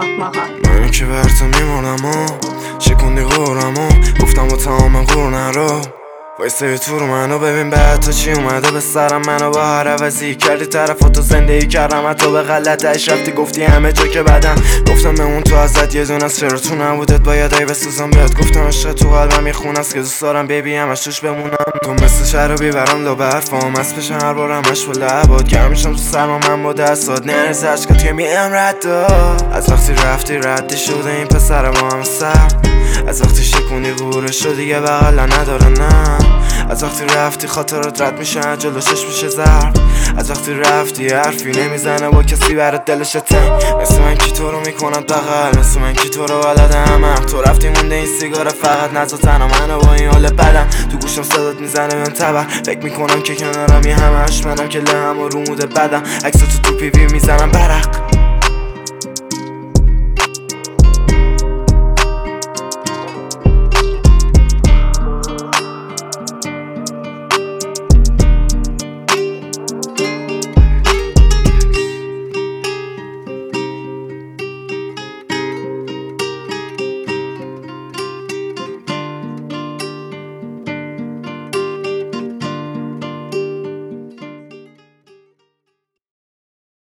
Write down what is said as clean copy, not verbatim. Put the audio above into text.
من که برت میمونم و شکوندی غورم و گفتم با تمام غور نرو وایسته تو رو منو ببین بعد تو چی اومده به سرم منو با هر عوضی کردی طرفاتو زندگی کردم حتی به غلطش رفتی گفتی همه جا که بدم گفتم به اون تو ازت یه دونه است چرا تو نبودت باید ای بسوزم بیاد گفتم عشق تو قلبم یه خونه است که دوست دارم بیبی همش توش بمونم تو مثل شهر بیبرم لو برفام از پیش هر بار همش با لبات گرم میشم تو سرما من با دستات نرز عشقات که میام رد از وقتی رفتی ردی شده این پسر با هم سر از وقتی شکونی غورش رو دیگه بغلا نداره نه از وقتی رفتی خاطرات رد میشن جلو چشم میشه زرد از وقتی رفتی حرفی نمیزنه با کسی برات دلش تنگ مثل من کی تو رو میکنم بغل مثل من کی تو رو بلدم تو رفتی مونده این سیگار فقط نزا تنها منو با این حال بدم تو گوشم صدات میزنه بهم تبر فکر میکنم که کنارم یه همش منم که لهم و رو موده بدم عکس تو پیوی میزنم برق